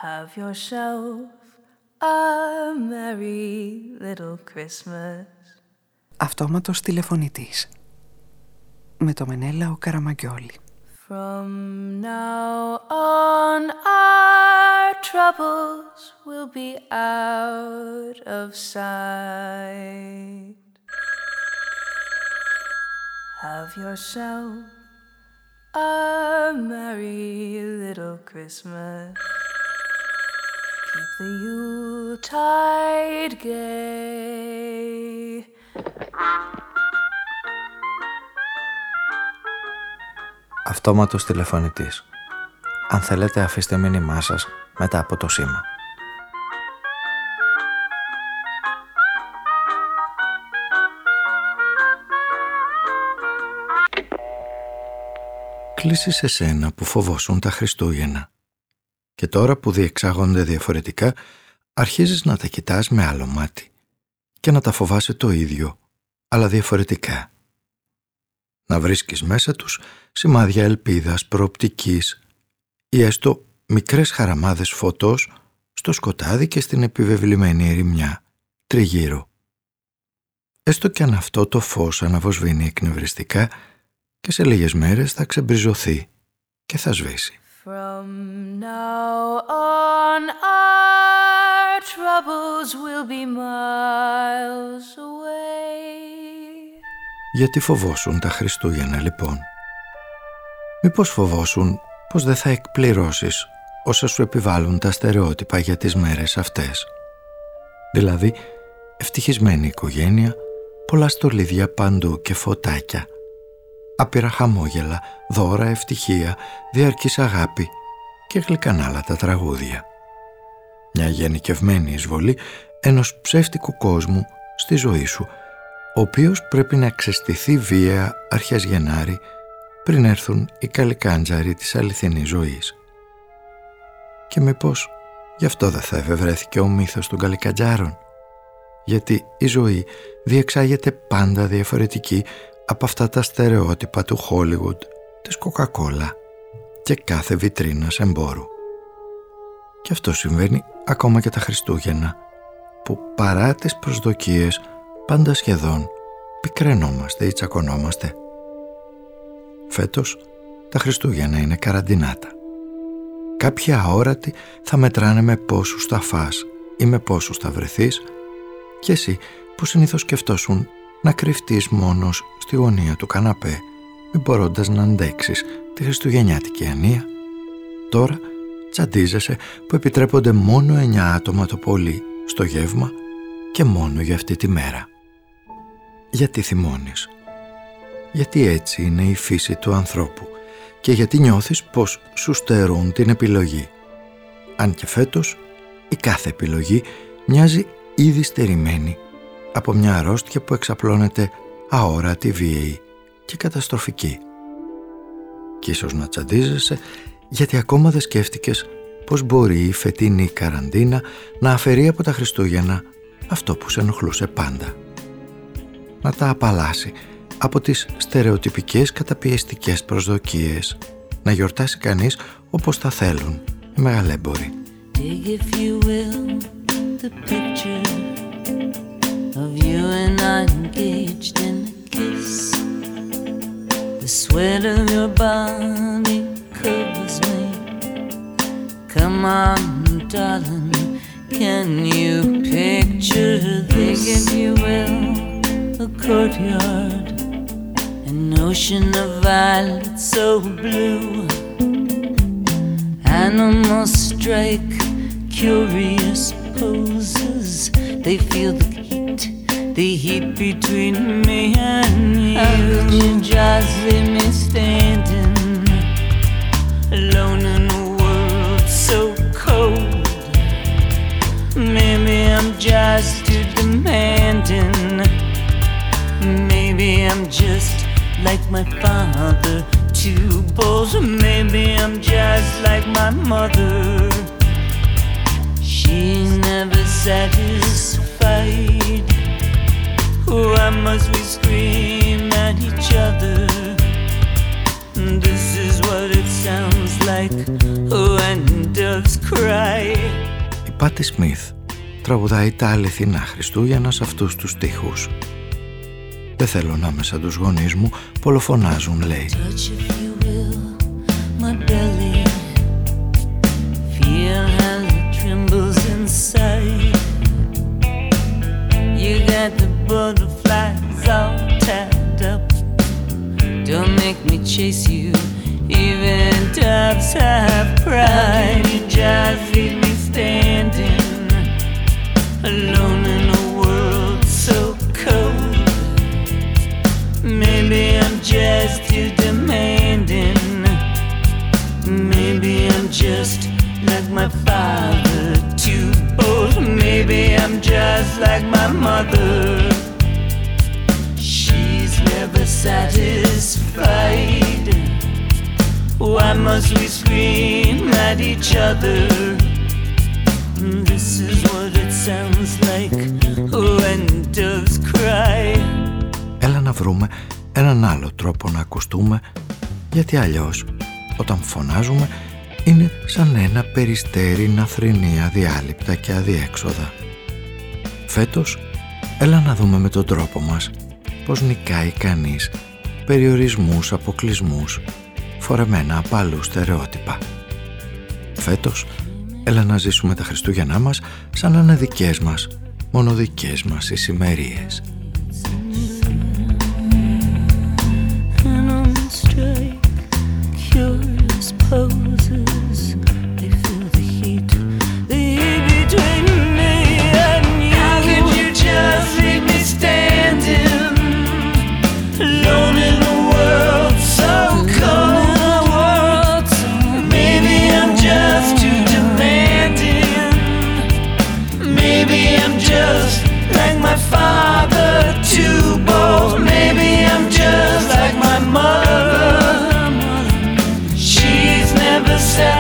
Have yourself a merry little Christmas. Αυτόματος τηλεφωνητής με το Μενέλαο Καραμαγκιόλη. From now on our troubles will be out of sight. Have yourself a merry little Christmas. Keep the Yuletide gay. Αυτόματος τηλεφωνητής. Αν θέλετε, αφήστε μήνυμά σας μετά από το σήμα. Κλείσει σε σένα που φοβόσουν τα Χριστούγεννα. Και τώρα που διεξάγονται διαφορετικά, αρχίζεις να τα κοιτάς με άλλο μάτι και να τα φοβάσαι το ίδιο, αλλά διαφορετικά. Να βρίσκεις μέσα τους σημάδια ελπίδας, προοπτικής ή έστω μικρές χαραμάδες φωτός στο σκοτάδι και στην επιβεβλημένη ερημιά τριγύρω. Έστω κι αν αυτό το φως αναβοσβήνει εκνευριστικά και σε λίγες μέρες θα ξεμπριζωθεί και θα σβήσει. From now on our troubles will be miles away. Γιατί φοβόσουν τα Χριστούγεννα λοιπόν? Μήπως φοβόσουν πως δεν θα εκπληρώσεις όσα σου επιβάλλουν τα στερεότυπα για τις μέρες αυτές? Δηλαδή, ευτυχισμένη οικογένεια, πολλά στολίδια παντού και φωτάκια, άπειρα χαμόγελα, δώρα, ευτυχία, διαρκής αγάπη και γλυκανάλατα τραγούδια. Μια γενικευμένη εισβολή ενός ψεύτικου κόσμου στη ζωή σου, ο οποίος πρέπει να ξεστηθεί βία αρχές Γενάρη πριν έρθουν οι καλικάντζαροι της αληθινής ζωής. Και μήπως γι' αυτό δεν θα ευευρέθηκε ο μύθος των καλικαντζάρων? Γιατί η ζωή διεξάγεται πάντα διαφορετική από αυτά τα στερεότυπα του Hollywood, της Coca-Cola και κάθε βιτρίνας εμπόρου. Και αυτό συμβαίνει ακόμα και τα Χριστούγεννα, που παρά τις προσδοκίες πάντα σχεδόν πικραινόμαστε ή τσακωνόμαστε. Φέτος τα Χριστούγεννα είναι καραντινάτα. Κάποιοι αόρατοι θα μετράνε με πόσους θα φας ή με πόσους θα βρεθείς, και εσύ που συνήθως σκεφτόσουν να κρυφτείς μόνος στη γωνία του καναπέ, μη μπορώντας να αντέξεις τη χριστουγεννιάτικη ανία, τώρα τσαντίζεσαι που επιτρέπονται μόνο 9 άτομα το πολύ στο γεύμα και μόνο για αυτή τη μέρα. Γιατί θυμώνεις? Γιατί έτσι είναι η φύση του ανθρώπου και γιατί νιώθεις πως σου στερούν την επιλογή. Αν και φέτος η κάθε επιλογή μοιάζει ήδη στερημένη από μια αρρώστια που εξαπλώνεται αόρατη, βίαιη και καταστροφική. Κι ίσως να τσαντίζεσαι γιατί ακόμα δεν σκέφτηκες πως μπορεί η φετινή καραντίνα να αφαιρεί από τα Χριστούγεννα αυτό που σε ενοχλούσε πάντα. Να τα απαλλάσει από τις στερεοτυπικές καταπιεστικές προσδοκίες, να γιορτάσει κανείς όπως θα θέλουν οι μεγαλέμποροι. Of you and I engaged in a kiss. The sweat of your body covers me. Come on, darling, can you picture this? If you will, a courtyard, an ocean of violets so blue. Animals strike curious poses. They feel the heat between me and you. How could you just leave me standing alone in a world so cold? Maybe I'm just too demanding. Maybe I'm just like my father, too bold. Maybe I'm just like my mother. She's never satisfied. Why must we scream at each other? This is what it sounds like. like when doves cry. Η Πάτι Σμιθ τραγουδάει τα αληθινά Χριστούγεννα σε αυτούς τους στίχους. Δεν θέλω να είμαι σαν τους γονείς μου, πολλοφωνάζουν, λέει. Touch if you will my belly, feel how it trembles inside. You got the butterflies all tied up. Don't make me chase you, even doves have pride. You just leave me standing alone in a world so cold. Maybe I'm just too demanding. Maybe I'm just like my father, too bold. Maybe I'm just like my mother. She's never satisfied. Why must we scream at each other? This is what it sounds like when doves cry. Έλα να βρούμε έναν άλλο τρόπο να ακουστούμε, γιατί αλλιώς όταν φωνάζουμε είναι σαν ένα περιστέρι να θρηνεί αδιάλειπτα και αδιέξοδα. Φέτος, έλα να δούμε με τον τρόπο μας πως νικάει κανείς περιορισμούς, αποκλεισμούς, φορεμένα από αλλού στερεότυπα. Φέτος, έλα να ζήσουμε τα Χριστούγεννά μας σαν να είναι δικές μας, μόνο δικές μας ησημερίες. Poses, they feel the heat between me and you. How could you just leave me standing alone in a world so cold? Maybe I'm just too demanding. Maybe I'm just like my father, too bold. Maybe I'm just like my mother. Never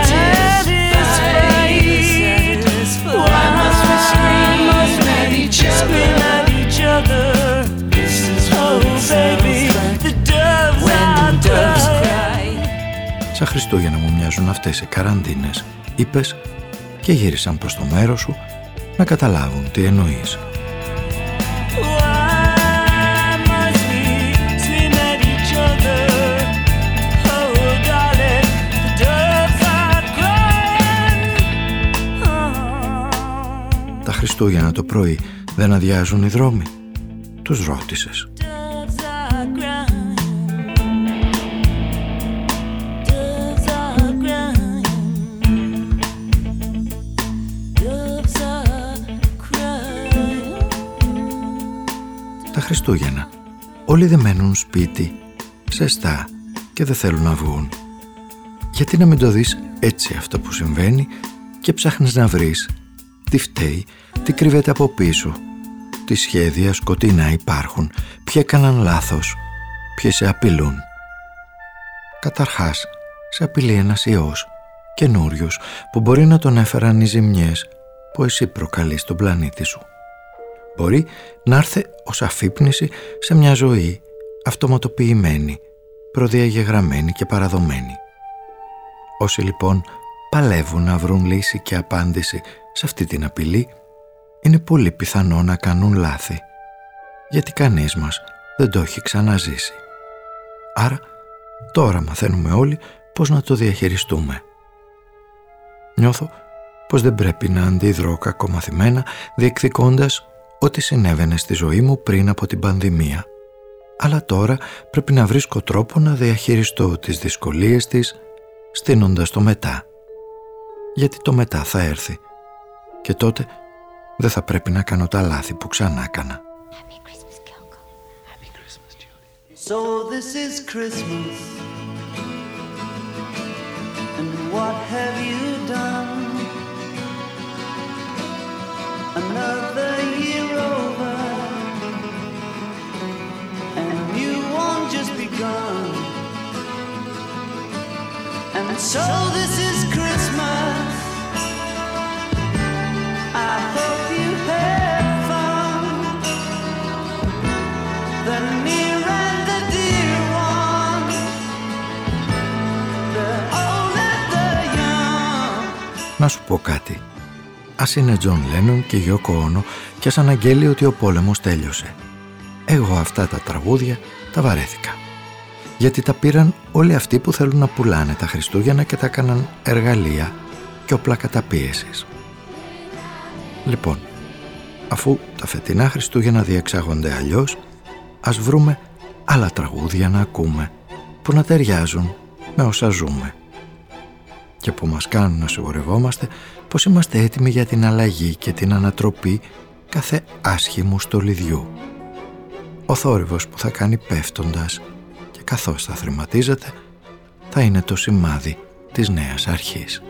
satisfied. Why must we scream at each other? This is oh baby, the doves cry. Σαν Χριστούγεννα μου μοιάζουν αυτές οι καραντίνες, είπες, και γύρισαν προς το μέρος σου να καταλάβουν τι εννοείς. Χριστούγεννα το πρωί δεν αδειάζουν οι δρόμοι? Τους ρώτησες? Τα Χριστούγεννα όλοι δεν μένουν σπίτι, ζεστά, και δεν θέλουν να βγουν. Γιατί να μην το δεις έτσι αυτό που συμβαίνει και ψάχνεις να βρεις τι φταίει, τι κρύβεται από πίσω, τι σχέδια σκοτεινά υπάρχουν, ποιοι έκαναν λάθος, ποιοι σε απειλούν. Καταρχάς, σε απειλεί ένας ιός, καινούριος, που μπορεί να τον έφεραν οι ζημιές που εσύ προκαλείς στον πλανήτη σου. Μπορεί να έρθει ως αφύπνιση σε μια ζωή αυτοματοποιημένη, προδιαγεγραμμένη και παραδομένη. Όσοι λοιπόν παλεύουν να βρουν λύση και απάντηση σε αυτή την απειλή, είναι πολύ πιθανό να κάνουν λάθη, γιατί κανείς μας δεν το έχει ξαναζήσει. Άρα τώρα μαθαίνουμε όλοι πώς να το διαχειριστούμε. Νιώθω πως δεν πρέπει να αντιδρώ κακομαθημένα διεκδικώντας ό,τι συνέβαινε στη ζωή μου πριν από την πανδημία. Αλλά τώρα πρέπει να βρίσκω τρόπο να διαχειριστώ τις δυσκολίες της, στείνοντας το μετά. Γιατί το μετά θα έρθει και τότε δεν θα πρέπει να κάνω τα λάθη που ξανά έκανα. Happy Christmas, Kyoko. Happy Christmas, Judy. So this is Christmas, and what have you done? Another year over, and you won't just begun. And so this is Christmas. I hope you had fun. The near and the dear one, the old and the Να σου πω κάτι. Ας είναι Τζον Λένον και Γιόκο Όνο και ας αναγγέλει ότι ο πόλεμος τέλειωσε. Εγώ αυτά τα τραγούδια τα βαρέθηκα. Γιατί τα πήραν όλοι αυτοί που θέλουν να πουλάνε τα Χριστούγεννα και τα έκαναν εργαλεία και όπλα καταπίεσης. Λοιπόν, αφού τα φετινά Χριστούγεννα διεξάγονται αλλιώς, ας βρούμε άλλα τραγούδια να ακούμε που να ταιριάζουν με όσα ζούμε και που μας κάνουν να σιγουρευόμαστε πως είμαστε έτοιμοι για την αλλαγή και την ανατροπή κάθε άσχημου στολιδιού. Ο θόρυβος που θα κάνει πέφτοντας και καθώς θα θρηματίζεται θα είναι το σημάδι της νέας αρχής.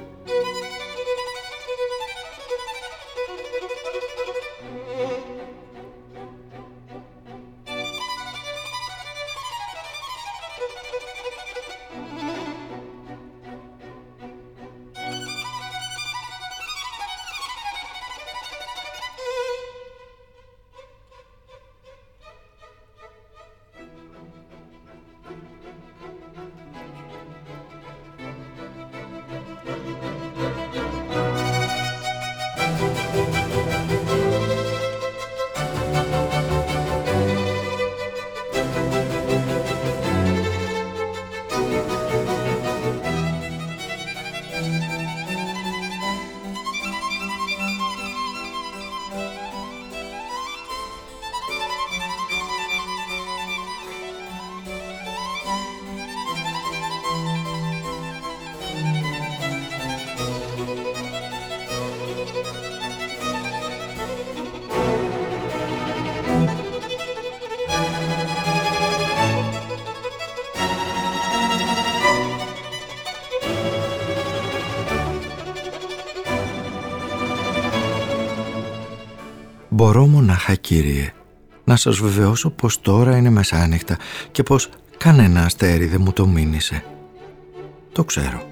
Μπορώ μονάχα, Κύριε, να σας βεβαιώσω πως τώρα είναι μεσάνυχτα και πως κανένα αστέρι δεν μου το μήνυσε. Το ξέρω.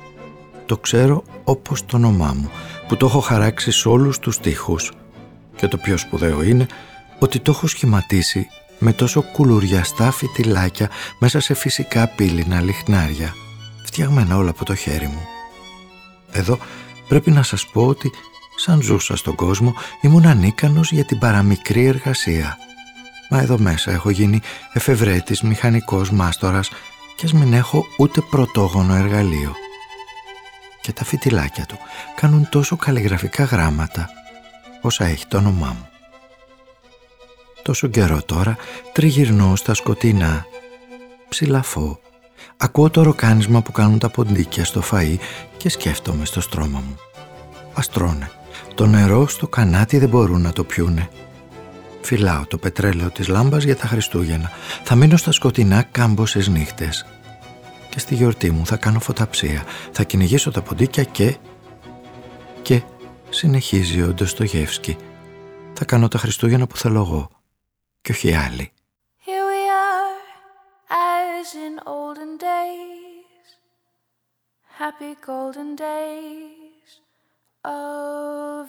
Το ξέρω όπως το όνομά μου, που το έχω χαράξει σε όλους τους στίχους. Και το πιο σπουδαίο είναι ότι το έχω σχηματίσει με τόσο κουλουριαστά φυτιλάκια μέσα σε φυσικά πύληνα λιχνάρια, φτιαγμένα όλα από το χέρι μου. Εδώ πρέπει να σας πω ότι σαν ζούσα στον κόσμο ήμουν ανίκανος για την παραμικρή εργασία. Μα εδώ μέσα έχω γίνει εφευρέτης μηχανικός μάστορας και ας μην έχω ούτε πρωτόγονο εργαλείο. Και τα φυτιλάκια του κάνουν τόσο καλλιγραφικά γράμματα όσα έχει το όνομά μου. Τόσο καιρό τώρα τριγυρνώ στα σκοτεινά, ψηλαφώ, ακούω το ροκάνισμα που κάνουν τα ποντίκια στο φαΐ και σκέφτομαι στο στρώμα μου. Ας τρώνε. Το νερό στο κανάτι δεν μπορούν να το πιούνε. Φυλάω το πετρέλαιο της λάμπας για τα Χριστούγεννα. Θα μείνω στα σκοτεινά κάμποσες νύχτες. Και στη γιορτή μου θα κάνω φωταψία. Θα κυνηγήσω τα ποντίκια και συνεχίζει ο Ντοστογεύσκι. Θα κάνω τα Χριστούγεννα που θέλω εγώ και όχι άλλοι. Here we are, as in olden days, happy golden days of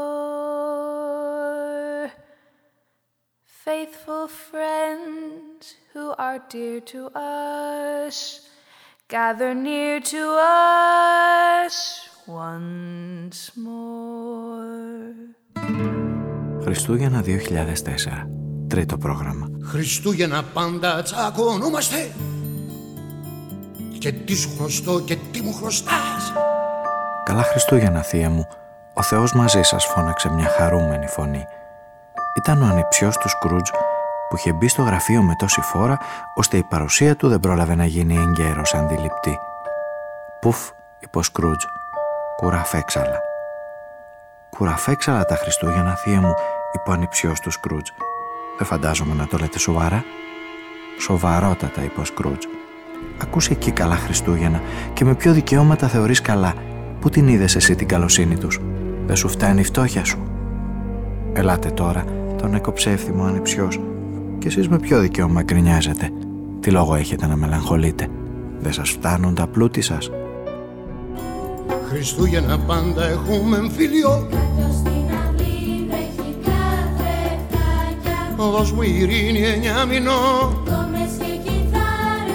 yore. Faithful friends who are dear to us, gather near to us once more. Χριστούγεννα 2004, τρίτο πρόγραμμα. Χριστούγεννα πάντα τσακωνόμαστε και τι σου χρωστώ και τι μου χρωστάς. Καλά Χριστούγεννα, θεία μου. Ο Θεός μαζί σας, φώναξε μια χαρούμενη φωνή. Ήταν ο ανιψιός του Σκρούτζ που είχε μπει στο γραφείο με τόση φόρα ώστε η παρουσία του δεν πρόλαβε να γίνει εγκαίρος αντιληπτή. «Πουφ», είπε ο Σκρούτζ, «κουραφέξαλα». «Κουραφέξαλα τα Χριστούγεννα, θεία μου», είπε ο ανιψιός του Σκρούτζ. «Δεν φαντάζομαι να το λέτε σοβαρά». «Σοβαρότατα», είπε ο Σκρούτζ. «Ακούσε εκεί καλά Χριστούγεννα και με ποιο δικαίωμα τα θεωρείς καλά. Πού την είδες εσύ την καλοσύνη τους? Δεν σου φτάνει η φτώχεια σου?» «Ελάτε τώρα», τον έκοψε εύθυμο ο ανιψιός. «Και εσείς με ποιο δικαίωμα γκρινιάζετε? Τι λόγο έχετε να μελαγχολείτε? Δεν σας φτάνουν τα πλούτη σας?» Χριστούγεννα πάντα έχουμε εμφύλιο. Δώσ' μου ειρήνη 9 μηνών.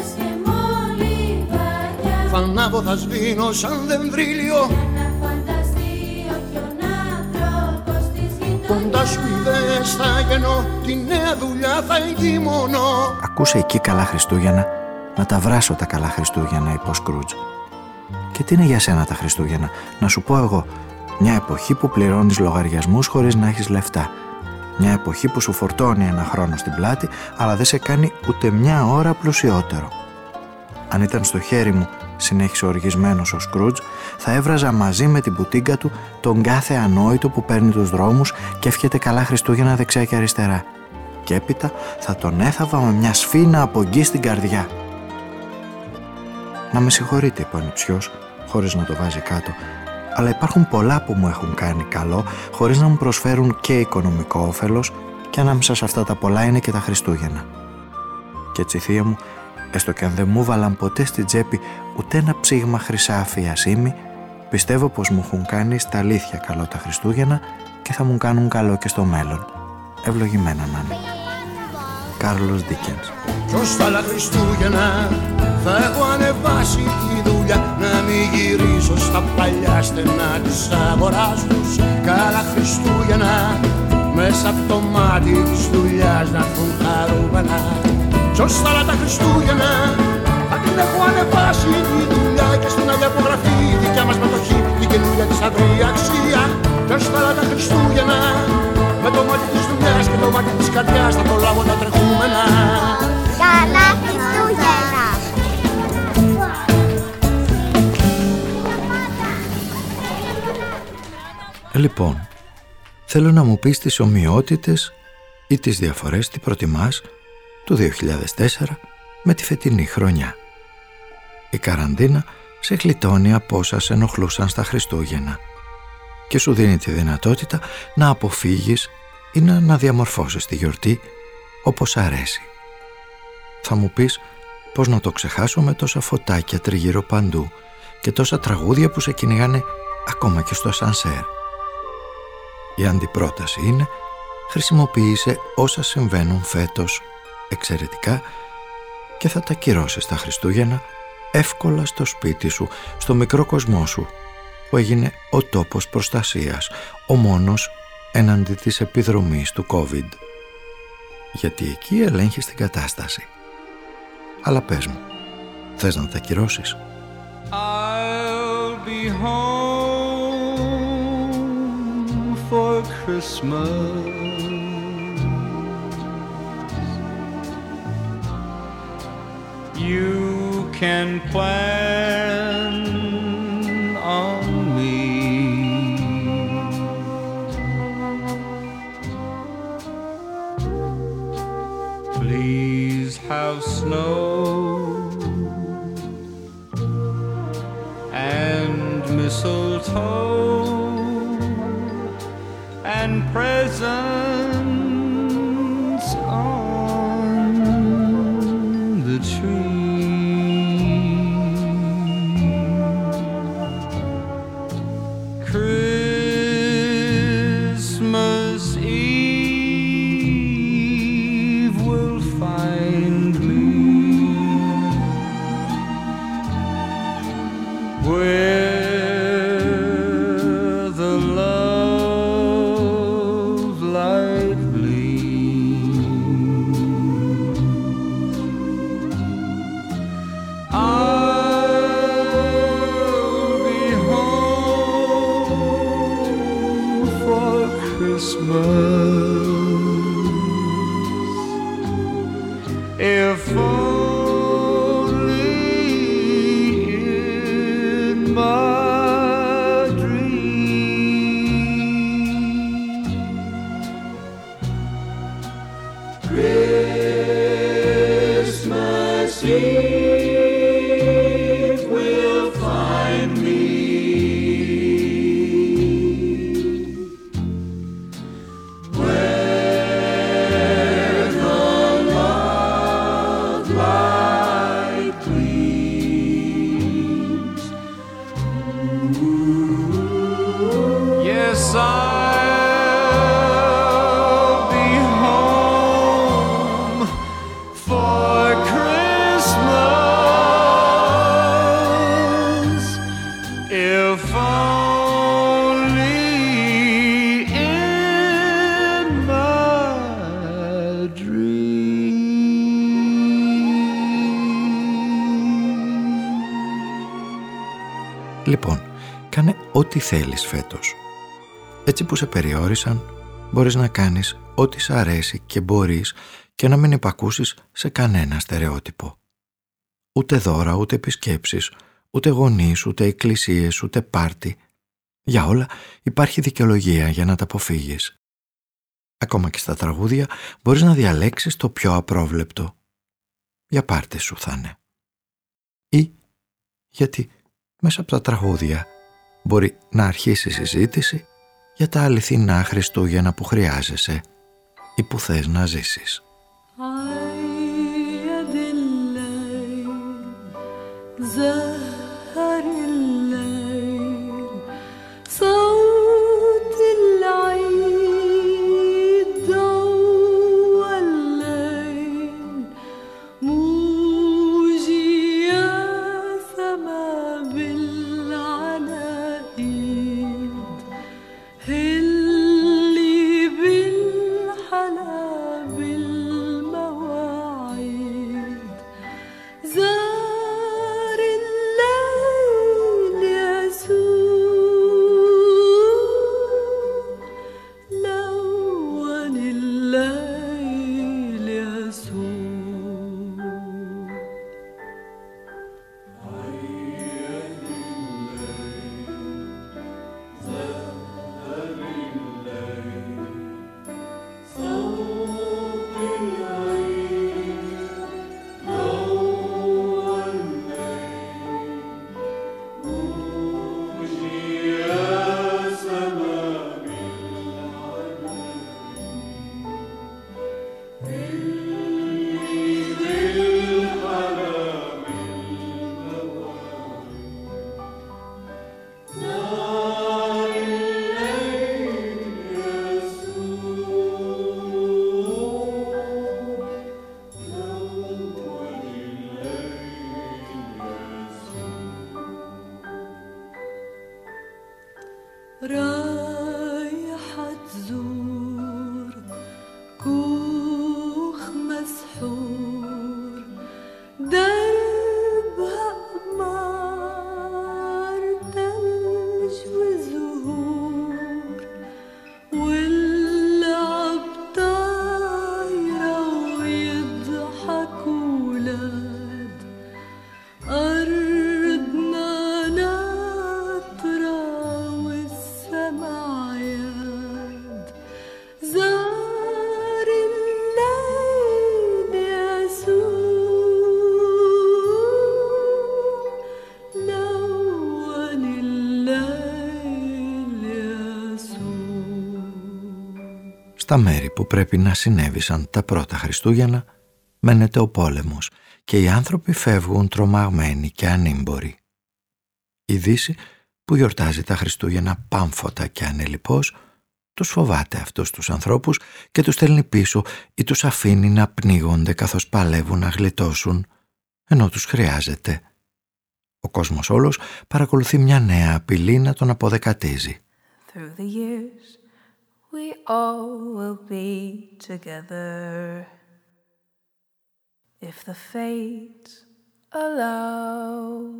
Θα ανάβω, θα σβήνω σαν δεμβρίλιο. κοντά σου ιδέες θα γεννώ, τη νέα δουλειά θα εγκυμονώ. Ακούσε εκεί καλά Χριστούγεννα, να τα βράσω τα καλά Χριστούγεννα, είπε ο Σκρούτζ. Και τι είναι για σένα τα Χριστούγεννα? Να σου πω εγώ, μια εποχή που πληρώνεις λογαριασμούς χωρίς να έχεις λεφτά. Μια εποχή που σου φορτώνει ένα χρόνο στην πλάτη, αλλά δεν σε κάνει ούτε μια ώρα πλουσιότερο. Αν ήταν στο χέρι μου, συνέχισε οργισμένος ο Σκρούτζ, θα έβραζα μαζί με την πουτίγκα του τον κάθε ανόητο που παίρνει τους δρόμους και εύχεται καλά Χριστούγεννα δεξιά και αριστερά. Και έπειτα θα τον έθαβα με μια σφίνα από γκί στην καρδιά. Να με συγχωρείτε, είπε ο ανιψιός, χωρίς να το βάζει κάτω, αλλά υπάρχουν πολλά που μου έχουν κάνει καλό, χωρίς να μου προσφέρουν και οικονομικό όφελος, και ανάμεσα σε αυτά τα πολλά είναι και τα Χριστούγεννα. Και έτσι, θεία μου, έστω και αν δεν μου βάλαν ποτέ στην τσέπη ούτε ένα ψήγμα χρυσάφι ή ασήμι, πιστεύω πως μου έχουν κάνει στα αλήθεια καλό τα Χριστούγεννα και θα μου κάνουν καλό και στο μέλλον. Ευλογημένα να είναι. Κάρλος Ντίκενς. Κι ως τα άλλα Χριστούγεννα θα έχω ανεβάσει τη δουλειά, να μην γυρίσω στα παλιά στενά της αγοράς τους. Καλά Χριστούγεννα μέσα από το μάτι της δουλειάς να έρθουν χαρούμενα. Κι ως τα άλλα τα Χριστούγεννα θα την έχω ανεβάσει τη δουλειά και στην άλλη απογραφή η δικιά μας μετοχή, η καινούργια της αγρή αξία. Κι ως τα άλλα τα Χριστούγεννα με το μάτι της δουλειάς και το μάτι της καρδιάς θα προλάβω τα τρεχούμενα. Καλά Χριστούγεννα! Λοιπόν, θέλω να μου πεις τις ομοιότητες ή τις διαφορές, τι προτιμάς, του 2004 με τη φετινή χρονιά. Η καραντίνα σε γλιτώνει από όσα σε ενοχλούσαν στα Χριστούγεννα και σου δίνει τη δυνατότητα να αποφύγεις ή να αναδιαμορφώσεις τη γιορτή όπως αρέσει. Θα μου πεις πώς να το ξεχάσω με τόσα φωτάκια τριγύρω παντού και τόσα τραγούδια που σε κυνηγάνε ακόμα και στο ασανσέρ. Η αντιπρόταση είναι: χρησιμοποίησε όσα συμβαίνουν φέτος εξαιρετικά και θα τα κυρώσεις τα Χριστούγεννα εύκολα στο σπίτι σου, στο μικρό κοσμό σου που έγινε ο τόπος προστασίας, ο μόνος έναντι της επιδρομής του COVID. Γιατί εκεί ελέγχεις την κατάσταση. Αλλά πες μου, θες να τα κυρώσεις? I'll be home for Christmas. You can plan on me. Please have snow and mistletoe and presents on the tree. Christmas Eve will find me where the love light gleams. I'll be home for Christmas if only in my dream. Christmas Eve will find me where the love light gleams. Yes, I'll be home for Christmas if only in Λοιπόν, κάνε ό,τι θέλεις φέτος. Έτσι που σε περιόρισαν, μπορείς να κάνεις ό,τι σ' αρέσει και μπορείς και να μην υπακούσεις σε κανένα στερεότυπο. Ούτε δώρα, ούτε επισκέψεις, ούτε γονείς, ούτε εκκλησίες, ούτε πάρτι. Για όλα υπάρχει δικαιολογία για να τα αποφύγεις. Ακόμα και στα τραγούδια μπορείς να διαλέξεις το πιο απρόβλεπτο. Για πάρτι σου θα είναι. Ή γιατί μέσα από τα τραγούδια μπορεί να αρχίσει συζήτηση για τα αληθινά Χριστούγεννα που χρειάζεσαι ή που θες να ζήσεις. Στα μέρη που πρέπει να συνέβησαν τα πρώτα Χριστούγεννα μένεται ο πόλεμος και οι άνθρωποι φεύγουν τρομαγμένοι και ανήμποροι. Η Δύση που γιορτάζει τα Χριστούγεννα πάμφωτα και ανελιπώς τους φοβάται αυτούς τους ανθρώπους και τους στέλνει πίσω ή τους αφήνει να πνίγονται καθώς παλεύουν να γλιτώσουν ενώ τους χρειάζεται. Ο κόσμος όλος παρακολουθεί μια νέα απειλή να τον αποδεκατίζει. We all will be together if the fates allow.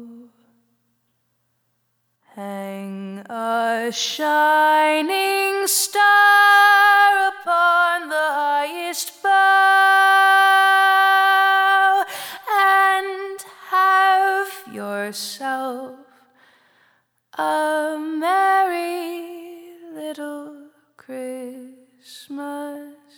Hang a shining star upon the highest bough and have yourself a merry little Christmas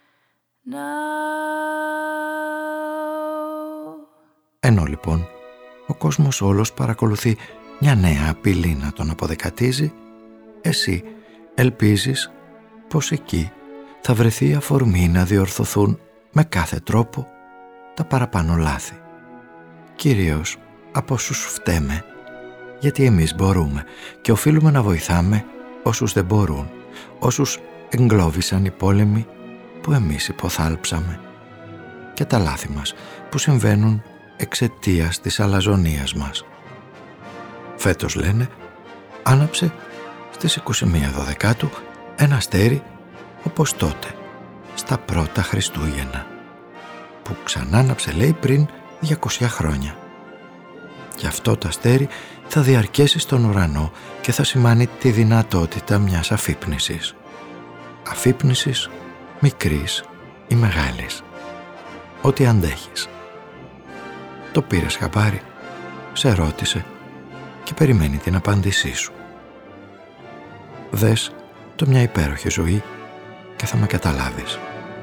now. Ενώ λοιπόν ο κόσμος όλος παρακολουθεί μια νέα απειλή να τον αποδεκατίζει, εσύ ελπίζεις πως εκεί θα βρεθεί αφορμή να διορθωθούν με κάθε τρόπο τα παραπάνω λάθη. Κυρίως από όσους φταίμε, γιατί εμείς μπορούμε και οφείλουμε να βοηθάμε όσους δεν μπορούν, όσους εγκλώβησαν οι πόλεμοι που εμείς υποθάλψαμε και τα λάθη μας που συμβαίνουν εξαιτίας της αλαζονίας μας. Φέτος λένε άναψε στις 21 Δωδεκάτου ένα αστέρι όπως τότε στα πρώτα Χριστούγεννα που ξανά άναψε λέει πριν 200 χρόνια. Και αυτό το αστέρι θα διαρκέσει στον ουρανό και θα σημάνει τη δυνατότητα μιας αφύπνισης. Αφύπνισης μικρής ή μεγάλης. Ό,τι αντέχεις. Το πήρες χαμπάρι, σε ρώτησε και περιμένει την απάντησή σου. Δες το μια υπέροχη ζωή και θα με καταλάβεις.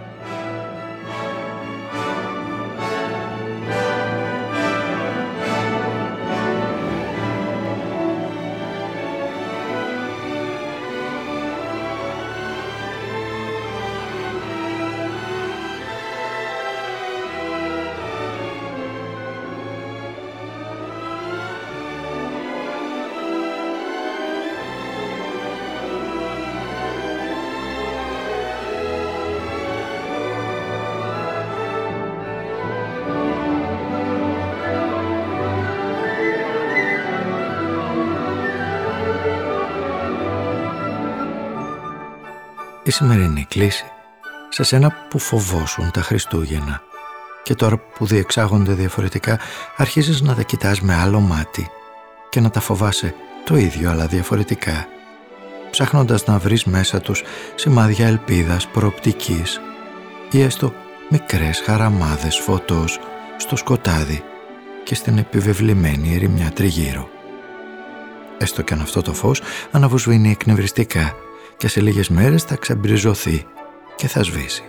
Η σημερινή κλίση σε σένα που φοβόσουν τα Χριστούγεννα και τώρα που διεξάγονται διαφορετικά αρχίζεις να τα κοιτάς με άλλο μάτι και να τα φοβάσαι το ίδιο αλλά διαφορετικά, ψάχνοντας να βρεις μέσα τους σημάδια ελπίδας, προοπτικής ή έστω μικρές χαραμάδες φωτός στο σκοτάδι και στην επιβεβλημένη ερημιά τριγύρω. Έστω κι αν αυτό το φως αναβοσβήνει εκνευριστικά και σε λίγες μέρες θα ξεμπριζωθεί και θα σβήσει.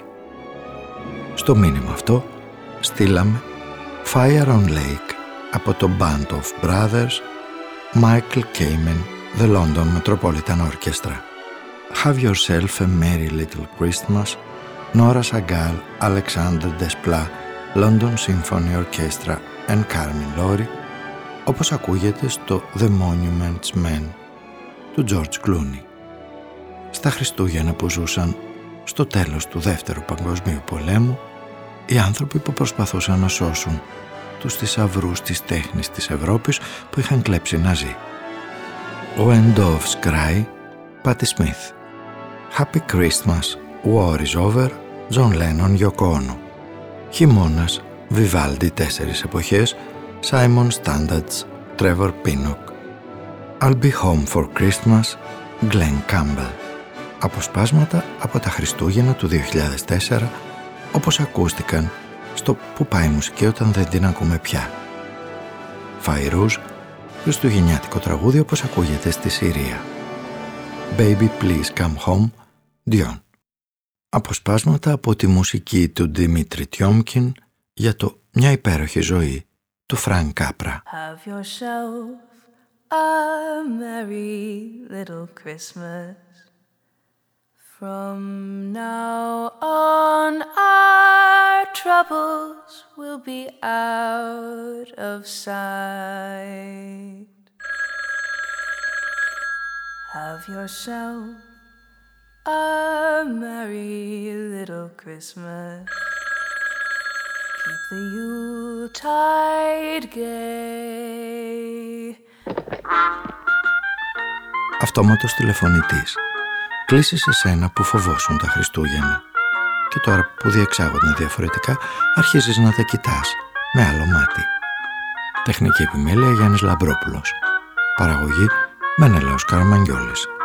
Στο μήνυμα αυτό στείλαμε Fire on Lake από το Band of Brothers, Michael Kamen, The London Metropolitan Orchestra, Have Yourself a Merry Little Christmas, Nora Sagal, Alexander Desplat, London Symphony Orchestra and Carmen Lori, όπως ακούγεται στο The Monuments Men του George Clooney. Στα Χριστούγεννα που ζούσαν στο τέλος του Δεύτερου Παγκοσμίου Πολέμου, οι άνθρωποι που προσπαθούσαν να σώσουν τους θησαυρούς της τέχνης της Ευρώπης που είχαν κλέψει Ναζί. When Doves Cry, Patti Smith. Happy Christmas, War is Over, John Lennon, Yoko Ono. Χειμώνας, Vivaldi 4 εποχές, Simon Standards, Trevor Pinnock. I'll be home for Christmas, Glenn Campbell. Αποσπάσματα από τα Χριστούγεννα του 2004, όπως ακούστηκαν στο «Πού πάει η μουσική όταν δεν την ακούμε πια». Φαϊρούζ, χριστουγεννιάτικο τραγούδι όπως ακούγεται στη Συρία. Baby Please Come Home, Dion. Αποσπάσματα από τη μουσική του Δημήτρη Τιόμκιν για το «Μια υπέροχη ζωή» του Φρανκ Κάπρα. Have yourself a merry little Christmas. From now on our troubles will be out of sight. Have yourself a merry little Christmas. Keep the Yuletide gay. Αυτόματος τηλεφωνητής. Κλείσεις σε σένα που φοβόσουν τα Χριστούγεννα και τώρα που διεξάγονται διαφορετικά αρχίζεις να τα κοιτάς με άλλο μάτι. Τεχνική επιμέλεια Γιάννης Λαμπρόπουλος. Παραγωγή Μενέλαος Καραμαγγιόλης.